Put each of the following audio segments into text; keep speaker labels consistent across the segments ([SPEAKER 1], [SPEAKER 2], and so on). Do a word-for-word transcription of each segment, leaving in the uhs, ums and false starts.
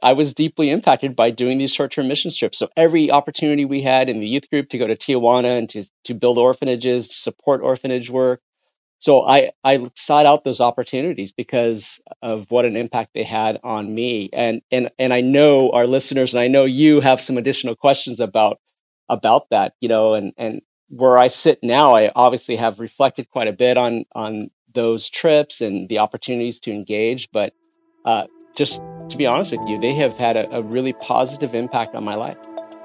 [SPEAKER 1] I was deeply impacted by doing these short-term mission trips. So every opportunity we had in the youth group to go to Tijuana and to, to build orphanages, to support orphanage work. So I, I sought out those opportunities because of what an impact they had on me. And, and, and I know our listeners, and I know you have some additional questions about, about that, you know, and, and where I sit now, I obviously have reflected quite a bit on, on those trips and the opportunities to engage. But uh, just to be honest with you, they have had a, a really positive impact on my life.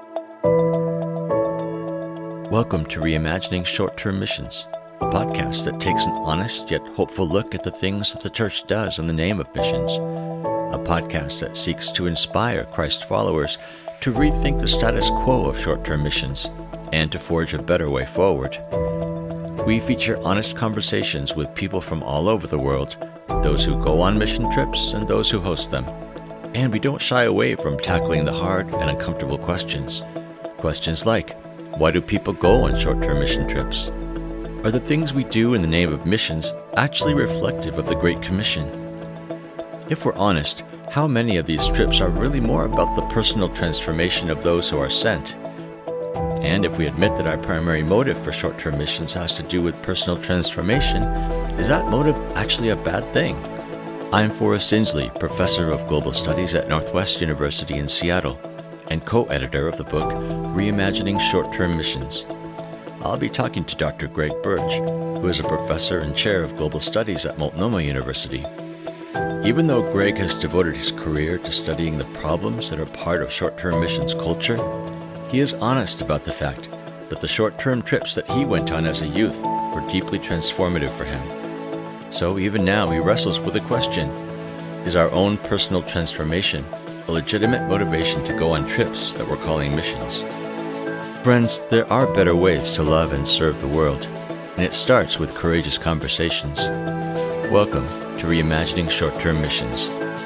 [SPEAKER 2] Welcome to Reimagining Short-Term Missions, a podcast that takes an honest yet hopeful look at the things that the church does in the name of missions. A podcast that seeks to inspire Christ followers to rethink the status quo of short-term missions and to forge a better way forward. We feature honest conversations with people from all over the world, those who go on mission trips and those who host them. And we don't shy away from tackling the hard and uncomfortable questions. Questions like, why do people go on short-term mission trips? Are the things we do in the name of missions actually reflective of the Great Commission? If we're honest, how many of these trips are really more about the personal transformation of those who are sent? And if we admit that our primary motive for short-term missions has to do with personal transformation, is that motive actually a bad thing? I'm Forrest Inslee, Professor of Global Studies at Northwest University in Seattle, and co-editor of the book Reimagining Short-Term Missions. I'll be talking to Doctor Greg Birch, who is a professor and chair of global studies at Multnomah University. Even though Greg has devoted his career to studying the problems that are part of short-term missions culture, he is honest about the fact that the short-term trips that he went on as a youth were deeply transformative for him. So even now he wrestles with the question, is our own personal transformation a legitimate motivation to go on trips that we're calling missions? Friends, there are better ways to love and serve the world, and it starts with courageous conversations. Welcome to Reimagining Short-Term Missions.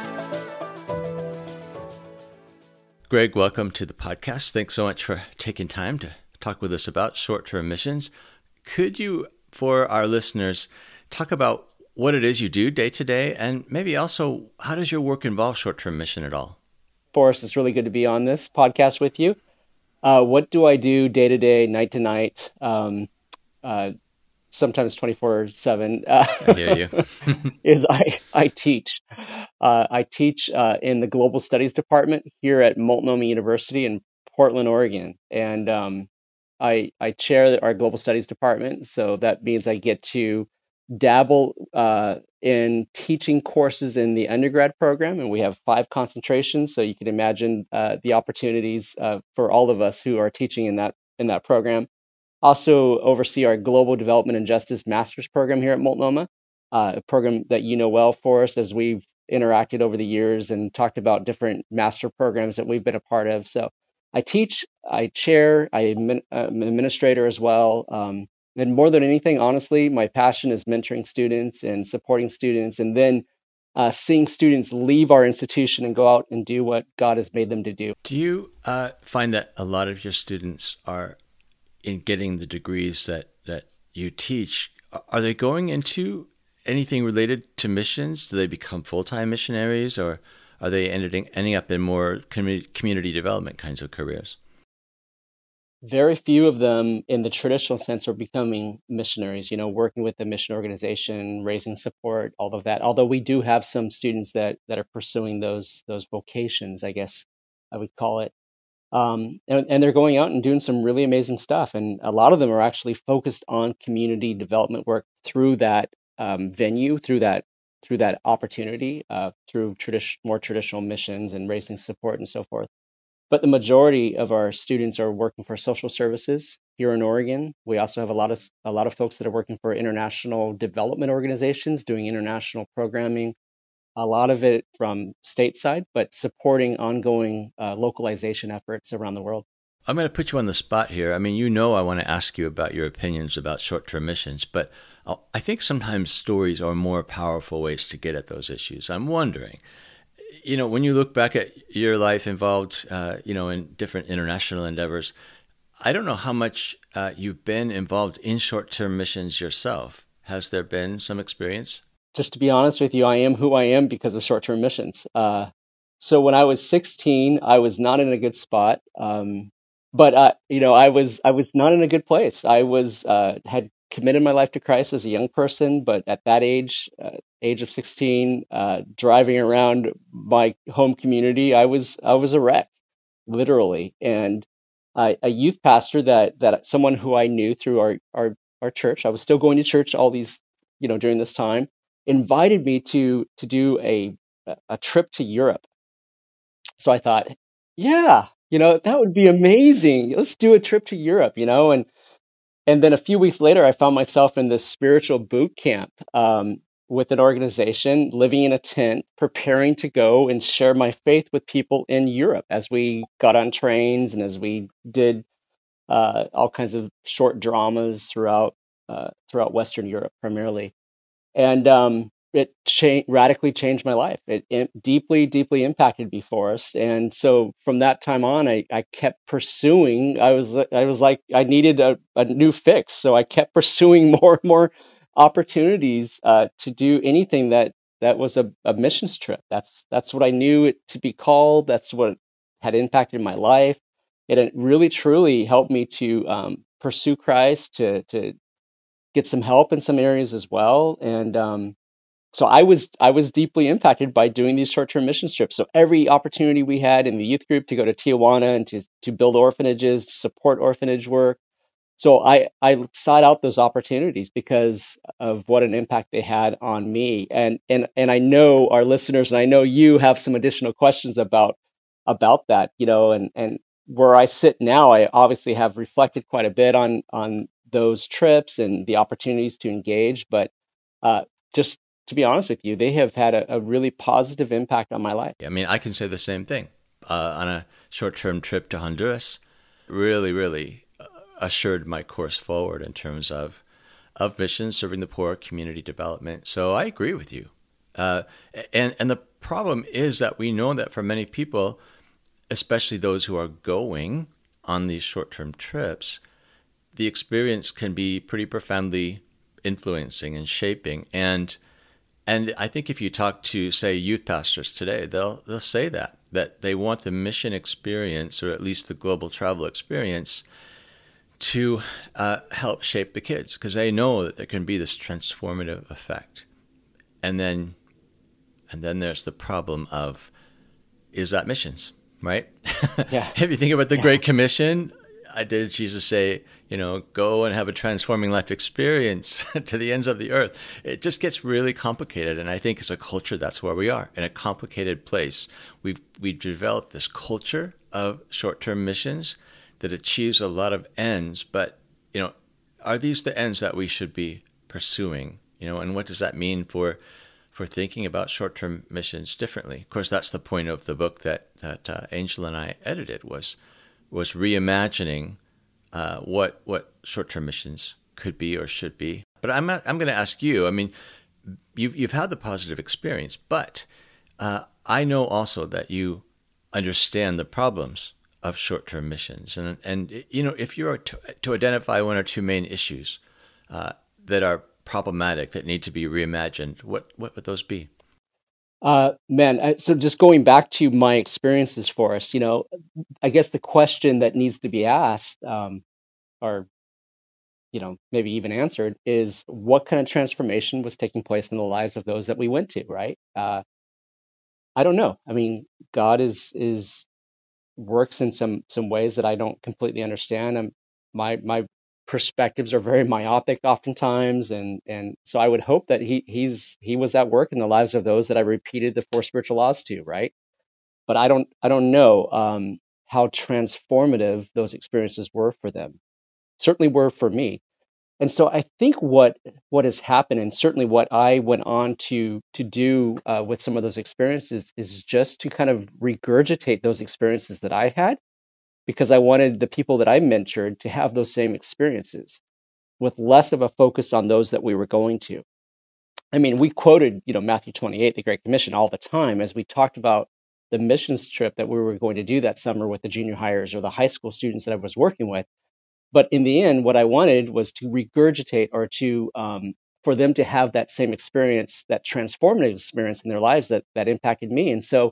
[SPEAKER 2] Greg, welcome to the podcast. Thanks so much for taking time to talk with us about short-term missions. Could you, for our listeners, talk about what it is you do day to day, and maybe also how does your work involve short-term mission at all?
[SPEAKER 1] Forrest, it's really good to be on this podcast with you. Uh, what do I do day to day, night to night, um, uh, sometimes twenty-four seven? Uh,
[SPEAKER 2] I hear you.
[SPEAKER 1] is I, I teach. Uh, I teach uh, in the Global Studies Department here at Multnomah University in Portland, Oregon. And um, I, I chair our Global Studies Department. So that means I get to dabble uh, in teaching courses in the undergrad program, and we have five concentrations. So you can imagine uh, the opportunities uh, for all of us who are teaching in that in that program. Also oversee our Global Development and Justice Master's program here at Multnomah, uh, a program that you know well for us as we've interacted over the years and talked about different master programs that we've been a part of. So I teach, I chair, I'm an administrator as well. Um, And more than anything, honestly, my passion is mentoring students and supporting students, and then uh, seeing students leave our institution and go out and do what God has made them to do.
[SPEAKER 2] Do you uh, find that a lot of your students are, in getting the degrees that, that you teach, are they going into anything related to missions? Do they become full-time missionaries, or are they ending, ending up in more community, community development kinds of careers?
[SPEAKER 1] Very few of them in the traditional sense are becoming missionaries, you know, working with the mission organization, raising support, all of that. Although we do have some students that, that are pursuing those those vocations, I guess I would call it. Um, and, and they're going out and doing some really amazing stuff. And a lot of them are actually focused on community development work through that um, venue, through that through that opportunity, uh, through tradi- more traditional missions and raising support and so forth. But the majority of our students are working for social services here in Oregon. We also have a lot of a lot of folks that are working for international development organizations, doing international programming. A lot of it from stateside, but supporting ongoing uh, localization efforts around the world.
[SPEAKER 2] I'm going to put you on the spot here. I mean, you know I want to ask you about your opinions about short-term missions, but I think sometimes stories are more powerful ways to get at those issues. I'm wondering, you know, when you look back at your life involved, uh, you know, in different international endeavors, I don't know how much uh, you've been involved in short-term missions yourself. Has there been some experience?
[SPEAKER 1] Just to be honest with you, I am who I am because of short-term missions. Uh, so when I was sixteen, I was not in a good spot. Um, but uh, you know, I was I was not in a good place. I was uh, had committed my life to Christ as a young person, but at that age, uh, age of sixteen, uh, driving around my home community, I was I was a wreck, literally. And uh, a youth pastor that that someone who I knew through our our our church, I was still going to church all these, you know, during this time, invited me to to do a a trip to Europe. So I thought, yeah, you know, that would be amazing. Let's do a trip to Europe, you know, and and then a few weeks later, I found myself in this spiritual boot camp um, with an organization, living in a tent, preparing to go and share my faith with people in Europe as we got on trains and as we did uh, all kinds of short dramas throughout uh, throughout Western Europe, primarily. And um, it cha- radically changed my life. It, it deeply, deeply impacted me for us. And so from that time on, I, I kept pursuing. I was I was like I needed a, a new fix, so I kept pursuing more and more opportunities uh, to do anything that that was a, a missions trip. That's that's what I knew it to be called. That's what had impacted my life. It had really, truly helped me to um, pursue Christ, to to get some help in some areas as well. And um, so I was I was deeply impacted by doing these short-term mission trips. So every opportunity we had in the youth group to go to Tijuana and to to build orphanages, to support orphanage work. So I I sought out those opportunities because of what an impact they had on me. And and and I know our listeners and I know you have some additional questions about about that, you know, and and where I sit now, I obviously have reflected quite a bit on on those trips and the opportunities to engage. But uh, just to be honest with you, they have had a, a really positive impact on my life.
[SPEAKER 2] I mean, I can say the same thing. Uh, on a short-term trip to Honduras, really, really assured my course forward in terms of of missions, serving the poor, community development. So I agree with you. Uh, and and the problem is that we know that for many people, especially those who are going on these short-term trips, the experience can be pretty profoundly influencing and shaping. And and I think if you talk to, say, youth pastors today, they'll they'll say that that they want the mission experience, or at least the global travel experience, to uh, help shape the kids, because they know that there can be this transformative effect. And then, and then there's the problem of, is that missions, right?
[SPEAKER 1] Yeah.
[SPEAKER 2] If you think about the
[SPEAKER 1] Yeah.
[SPEAKER 2] Great Commission, I did Jesus say, you know, go and have a transforming life experience to the ends of the earth. It just gets really complicated. And I think as a culture, that's where we are, in a complicated place. We've, we've developed this culture of short-term missions that achieves a lot of ends, but, you know, are these the ends that we should be pursuing? You know, and what does that mean for for thinking about short-term missions differently? Of course, that's the point of the book that that uh, Angel and I edited, was was reimagining uh, what what short-term missions could be or should be. But I'm not, I'm going to ask you. I mean, you've you've had the positive experience, but uh, I know also that you understand the problems of short-term missions, and and you know, if you are to, to identify one or two main issues uh, that are problematic, that need to be reimagined, what what would those be?
[SPEAKER 1] Uh, man, I, so just going back to my experiences for us, you know, I guess the question that needs to be asked, um, or you know, maybe even answered, is what kind of transformation was taking place in the lives of those that we went to, right? Uh, I don't know. I mean, God is is works in some some ways that I don't completely understand. I'm, my my perspectives are very myopic oftentimes, and and so I would hope that he he's he was at work in the lives of those that I repeated the four spiritual laws to, right? But I don't I don't know um, how transformative those experiences were for them. Certainly were for me. And so I think what what has happened, and certainly what I went on to to do uh, with some of those experiences, is just to kind of regurgitate those experiences that I had, because I wanted the people that I mentored to have those same experiences with less of a focus on those that we were going to. I mean, we quoted, you know, Matthew twenty-eight, the Great Commission, all the time as we talked about the missions trip that we were going to do that summer with the junior hires or the high school students that I was working with. But in the end, what I wanted was to regurgitate, or to um, for them to have that same experience, that transformative experience in their lives that that impacted me. And so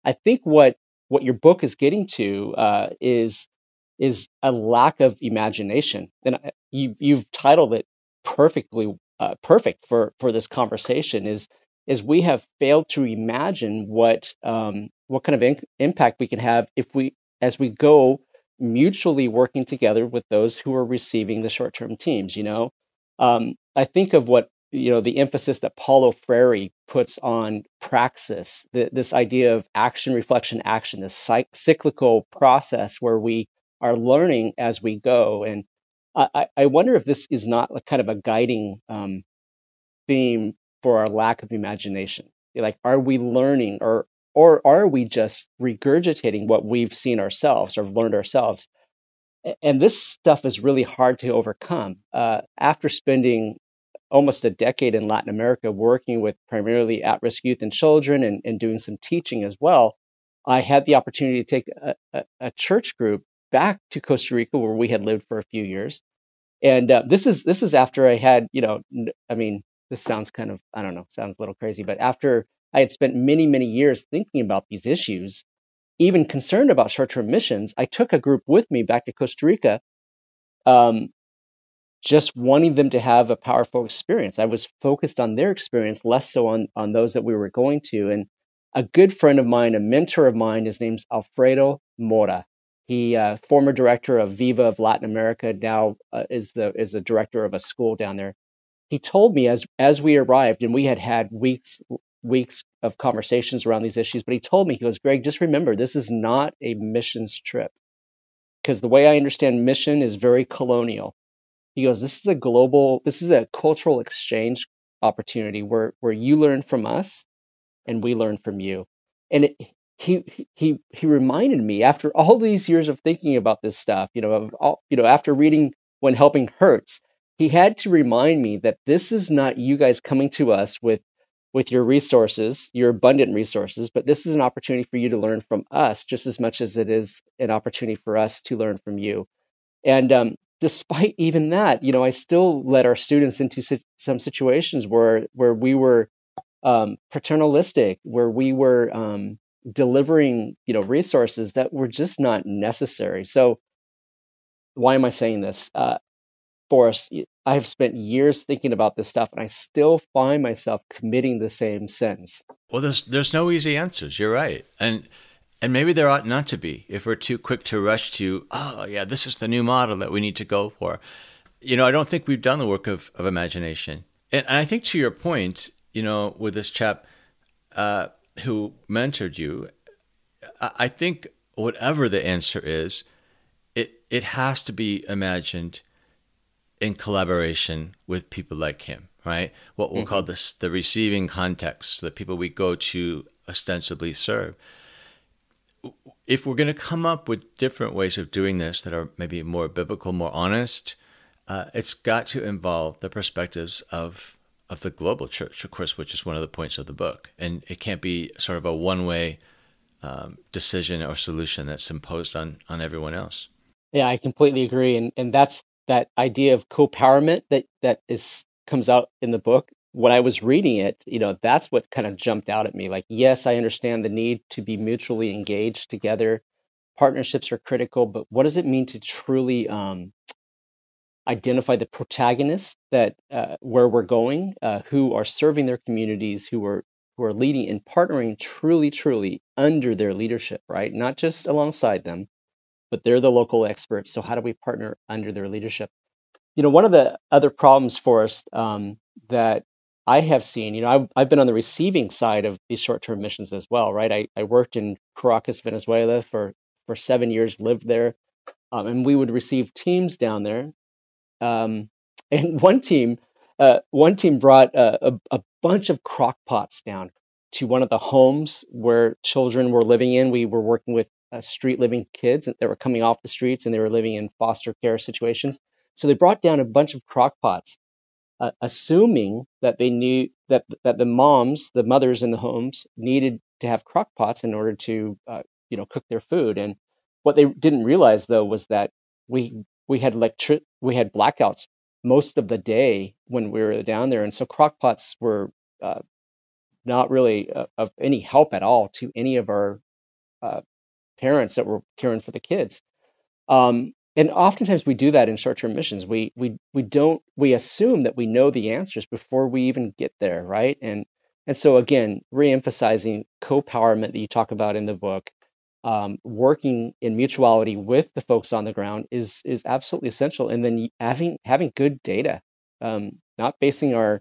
[SPEAKER 1] I think what what your book is getting to uh, is is a lack of imagination, and I- you you've titled it perfectly uh, perfect for for this conversation. Is is we have failed to imagine what um, what kind of in- impact we can have if we as we go mutually working together with those who are receiving the short-term teams. You know, um, I think of what you know the emphasis that Paulo Freire puts on praxis, th- this idea of action, reflection, action, this cyc- cyclical process where we are learning as we go. And I, I I wonder if this is not a kind of a guiding um, theme for our lack of imagination. Like, are we learning, or or are we just regurgitating what we've seen ourselves or learned ourselves? A- And this stuff is really hard to overcome. Uh, after spending almost a decade in Latin America working with primarily at-risk youth and children, and, and doing some teaching as well, I had the opportunity to take a, a, a church group back to Costa Rica, where we had lived for a few years. And uh, this is this is after I had, you know, n- I mean, this sounds kind of, I don't know, sounds a little crazy, but after I had spent many, many years thinking about these issues, even concerned about short-term missions, I took a group with me back to Costa Rica, um, just wanting them to have a powerful experience. I was focused on their experience, less so on on those that we were going to. And a good friend of mine, a mentor of mine, his name's Alfredo Mora. He, uh, former director of Viva of Latin America, now uh, is the is the director of a school down there. He told me as as we arrived, and we had had weeks weeks of conversations around these issues. But he told me, he goes, Greg, just remember, this is not a missions trip, because the way I understand mission is very colonial. He goes, this is a global, this is a cultural exchange opportunity where where you learn from us and we learn from you. And it, he he he reminded me, after all these years of thinking about this stuff, you know, of all, you know, after reading When Helping Hurts, he had to remind me that this is not you guys coming to us with with your resources, your abundant resources, but this is an opportunity for you to learn from us just as much as it is an opportunity for us to learn from you. And um, despite even that, you know, I still led our students into si- some situations where where we were um, paternalistic, where we were um, delivering, you know, resources that were just not necessary. So why am I saying this? Uh, Forrest, y- I have spent years thinking about this stuff, and I still find myself committing the same sins.
[SPEAKER 2] Well, there's there's no easy answers. You're right, and and maybe there ought not to be if we're too quick to rush to, oh yeah, this is the new model that we need to go for. You know, I don't think we've done the work of of imagination, and, and I think to your point, you know, with this chap uh, who mentored you, I, I think whatever the answer is, it it has to be imagined in collaboration with people like him, right? What we'll call
[SPEAKER 1] hmm
[SPEAKER 2] this the receiving context, the people we go to ostensibly serve. If we're going to come up with different ways of doing this that are maybe more biblical, more honest, uh, it's got to involve the perspectives of of the global church, of course, which is one of the points of the book. And it can't be sort of a one-way um, decision or solution that's imposed on on everyone else.
[SPEAKER 1] Yeah, I completely agree, and and that's that idea of co-powerment that that is comes out in the book. When I was reading it, you know, that's what kind of jumped out at me. Like, yes, I understand the need to be mutually engaged together. Partnerships are critical, but what does it mean to truly um, identify the protagonists that uh, where we're going, uh, who are serving their communities, who are who are leading and partnering truly, truly under their leadership, right? Not just alongside them, but they're the local experts. So how do we partner under their leadership? You know, one of the other problems for us um, that I have seen, you know, I've, I've been on the receiving side of these short-term missions as well, right? I, I worked in Caracas, Venezuela for, for seven years, lived there, um, and we would receive teams down there. Um, and one team, uh, one team brought a, a, a bunch of crock pots down to one of the homes where children were living in. We were working with uh, street living kids that were coming off the streets, and they were living in foster care situations. So they brought down a bunch of crock pots, uh, assuming that they knew that that the moms, the mothers in the homes, needed to have crock pots in order to, uh, you know, cook their food. And what they didn't realize, though, was that we we had electric we had blackouts most of the day when we were down there, and so crock pots were uh, not really uh, of any help at all to any of our uh, parents that were caring for the kids. Um, and oftentimes we do that in short-term missions. We we we don't we assume that we know the answers before we even get there, right? And and so again, re-emphasizing co-powerment that you talk about in the book, um, working in mutuality with the folks on the ground is is absolutely essential. And then having having good data, um, not basing our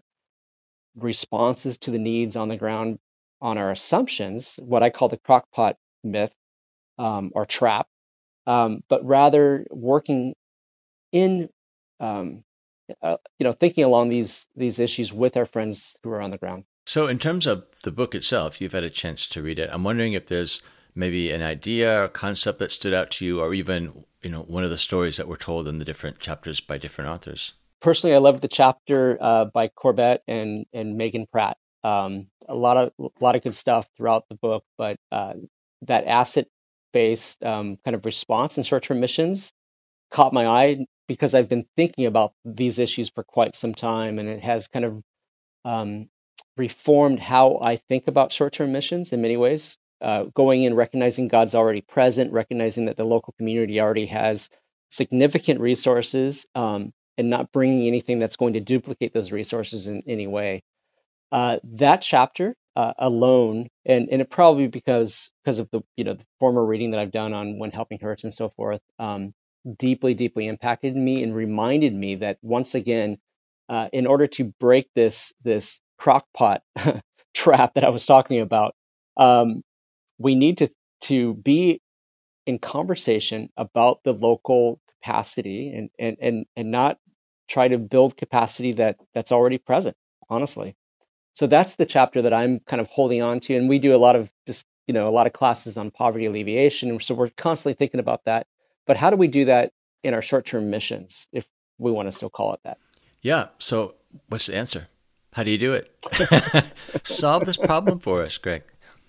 [SPEAKER 1] responses to the needs on the ground on our assumptions, what I call the crockpot myth, um, or trap, um, but rather working in, um, uh, you know, thinking along these these issues with our friends who are on the ground.
[SPEAKER 2] So in terms of the book itself, you've had a chance to read it. I'm wondering if there's maybe an idea or concept that stood out to you, or even, you know, one of the stories that were told in the different chapters by different authors.
[SPEAKER 1] Personally, I loved the chapter uh, by Corbett and and Megan Pratt. Um, a lot of a lot of good stuff throughout the book, but uh, that asset-based um, kind of response in short-term missions caught my eye because I've been thinking about these issues for quite some time, and it has kind of um, reformed how I think about short-term missions in many ways. Uh, going in, recognizing God's already present, recognizing that the local community already has significant resources, um, and not bringing anything that's going to duplicate those resources in any way. Uh, that chapter uh, alone, and and it probably because because of the you know the former reading that I've done on When Helping Hurts and so forth, um, deeply deeply impacted me and reminded me that once again, uh, in order to break this this crockpot trap that I was talking about, um, we need to to be in conversation about the local capacity and and and and not try to build capacity that that's already present, honestly. So that's the chapter that I'm kind of holding on to, and we do a lot of just you know a lot of classes on poverty alleviation, so we're constantly thinking about that. But how do we do that in our short-term missions, if we want to still call it that?
[SPEAKER 2] Yeah. So what's the answer? How do you do it? Solve this problem for us, Greg.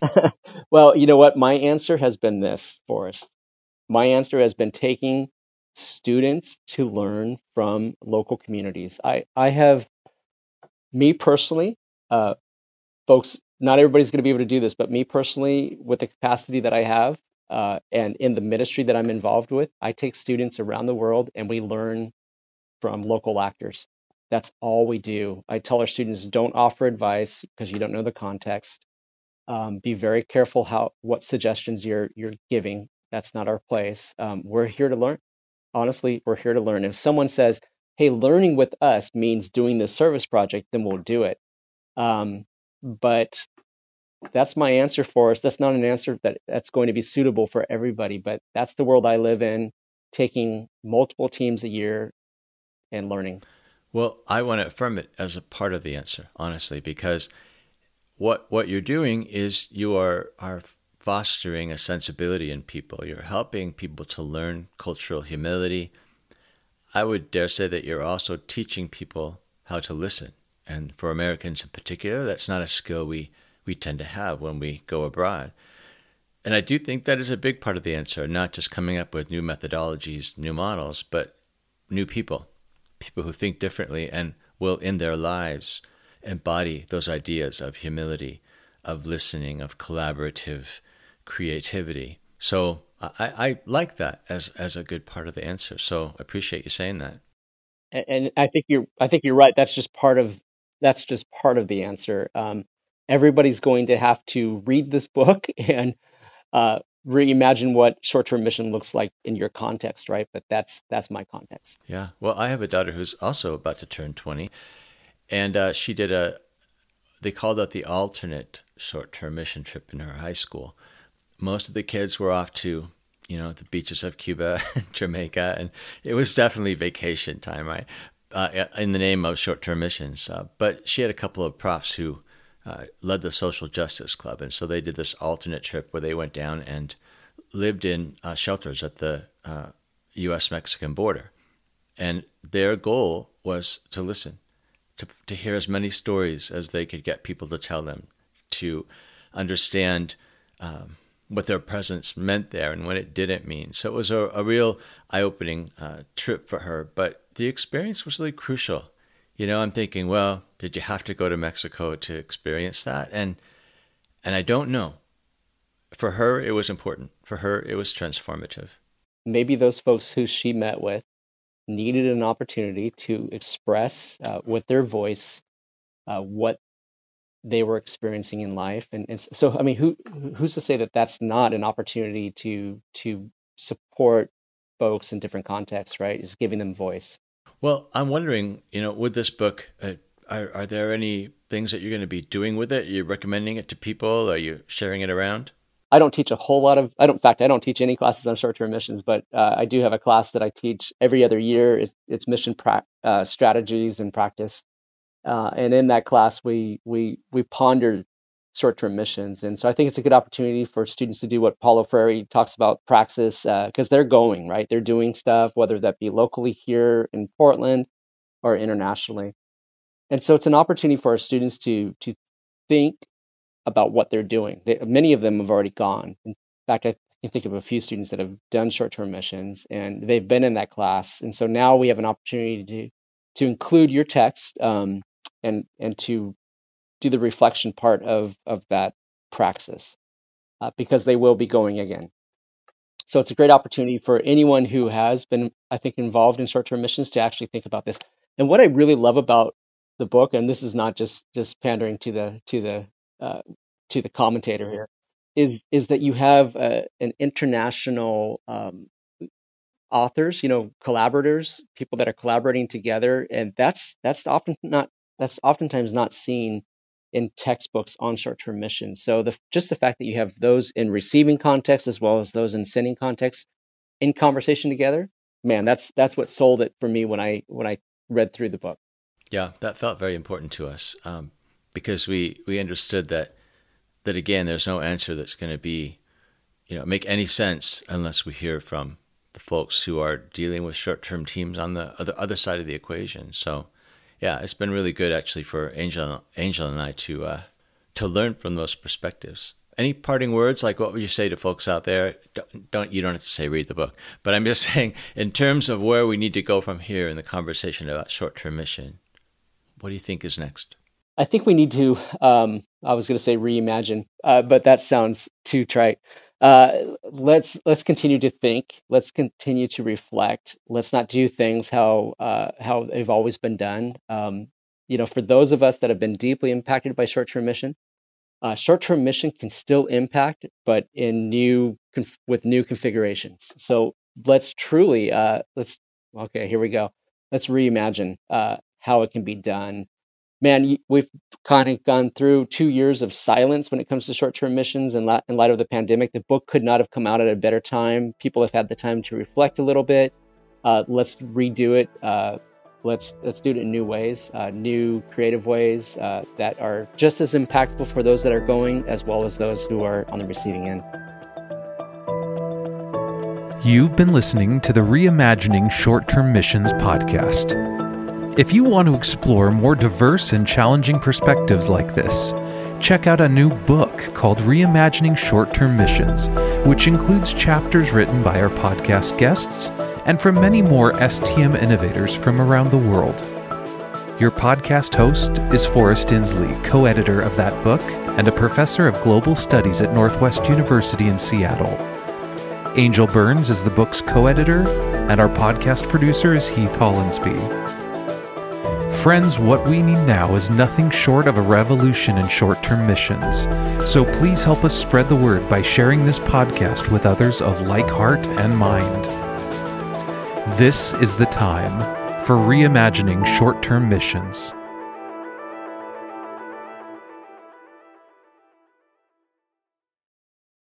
[SPEAKER 1] Well, you know what? My answer has been this, Forrest. My answer has been taking students to learn from local communities. I, I have, me personally, uh, folks, not everybody's going to be able to do this, but me personally, with the capacity that I have, uh, and in the ministry that I'm involved with, I take students around the world and we learn from local actors. That's all we do. I tell our students, don't offer advice because you don't know the context. Um, be very careful how what suggestions you're you're giving. That's not our place. Um, we're here to learn. Honestly, we're here to learn. If someone says, "Hey, learning with us means doing this service project," then we'll do it. Um, but that's my answer for us. That's not an answer that that's going to be suitable for everybody. But that's the world I live in. Taking multiple teams a year and learning.
[SPEAKER 2] Well, I want to affirm it as a part of the answer, honestly, because what what you're doing is you are are fostering a sensibility in people. You're helping people to learn cultural humility. I would dare say that you're also teaching people how to listen. And for Americans in particular, that's not a skill we, we tend to have when we go abroad. And I do think that is a big part of the answer, not just coming up with new methodologies, new models, but new people, people who think differently and will in their lives embody those ideas of humility, of listening, of collaborative creativity. So I, I like that as as a good part of the answer. So I appreciate you saying that.
[SPEAKER 1] And, and I think you're I think you're right. That's just part of that's just part of the answer. Um, everybody's going to have to read this book and uh, reimagine what short-term mission looks like in your context, right? But that's that's my context.
[SPEAKER 2] Yeah. Well, I have a daughter who's also about to turn twenty. And uh, she did a, they called it the alternate short-term mission trip in her high school. Most of the kids were off to, you know, the beaches of Cuba, Jamaica, and it was definitely vacation time, right? Uh, in the name of short-term missions. Uh, but she had a couple of profs who uh, led the Social Justice Club. And so they did this alternate trip where they went down and lived in uh, shelters at the uh, U S Mexican border. And their goal was to listen. To, to hear as many stories as they could get people to tell them, to understand um, what their presence meant there and what it didn't mean. So it was a, a real eye-opening uh, trip for her. But the experience was really crucial. You know, I'm thinking, well, did you have to go to Mexico to experience that? And and I don't know. for her, it was important. For her, it was transformative.
[SPEAKER 1] Maybe those folks who she met with needed an opportunity to express uh, with their voice uh, what they were experiencing in life. And, and so, I mean, who who's to say that that's not an opportunity to to support folks in different contexts, right? Is giving them voice.
[SPEAKER 2] Well, I'm wondering, you know, with this book, uh, are, are there any things that you're going to be doing with it? Are you recommending it to people? Are you sharing it around?
[SPEAKER 1] I don't teach a whole lot of, I don't, in fact, I don't teach any classes on short-term missions, but uh, I do have a class that I teach every other year. It's, it's mission pra- uh, strategies and practice. Uh, and in that class, we we we ponder short-term missions. And so I think it's a good opportunity for students to do what Paulo Freire talks about, praxis, because uh, they're going, right? They're doing stuff, whether that be locally here in Portland or internationally. And so it's an opportunity for our students to to think about what they're doing. They, many of them have already gone. In fact, I can think of a few students that have done short-term missions, and they've been in that class. And so now we have an opportunity to to include your text um, and and to do the reflection part of of that praxis, uh, because they will be going again. So it's a great opportunity for anyone who has been, I think, involved in short-term missions to actually think about this. And what I really love about the book, and this is not just just pandering to the to the uh, to the commentator here, is is that you have uh, an international um, authors, you know, collaborators, people that are collaborating together, and that's that's often not that's oftentimes not seen in textbooks on short-term missions. So the just the fact that you have those in receiving context as well as those in sending context in conversation together, man, that's that's what sold it for me when I when I read through the book.
[SPEAKER 2] Yeah, that felt very important to us um, because we we understood that that again, there's no answer that's going to be, you know, make any sense unless we hear from the folks who are dealing with short-term teams on the other other side of the equation. So, yeah, it's been really good actually for Angel, Angel and I to uh, to learn from those perspectives. Any parting words? Like, what would you say to folks out there? Don't, don't you don't have to say read the book, but I'm just saying in terms of where we need to go from here in the conversation about short-term mission. What do you think is next?
[SPEAKER 1] I think we need to. Um, I was going to say reimagine, uh, but that sounds too trite. Uh, let's let's continue to think. Let's continue to reflect. Let's not do things how uh, how they've always been done. Um, you know, for those of us that have been deeply impacted by short-term mission, uh, short-term mission can still impact, but in new conf- with new configurations. So let's truly uh, let's okay. Here we go. Let's reimagine uh, how it can be done. Man, we've kind of gone through two years of silence when it comes to short-term missions in light, in light of the pandemic. The book could not have come out at a better time. People have had the time to reflect a little bit. Uh, let's redo it. Uh, let's let's do it in new ways, uh, new creative ways uh, that are just as impactful for those that are going as well as those who are on the receiving end.
[SPEAKER 3] You've been listening to the Reimagining Short-Term Missions podcast. If you want to explore more diverse and challenging perspectives like this, check out a new book called Reimagining Short-Term Missions, which includes chapters written by our podcast guests and from many more S T M innovators from around the world. Your podcast host is Forrest Inslee, co-editor of that book and a professor of global studies at Northwest University in Seattle. Angel Burns is the book's co-editor, and our podcast producer is Heath Hollinsby. Friends, what we need now is nothing short of a revolution in short-term missions. So please help us spread the word by sharing this podcast with others of like heart and mind. This is the time for reimagining short-term missions.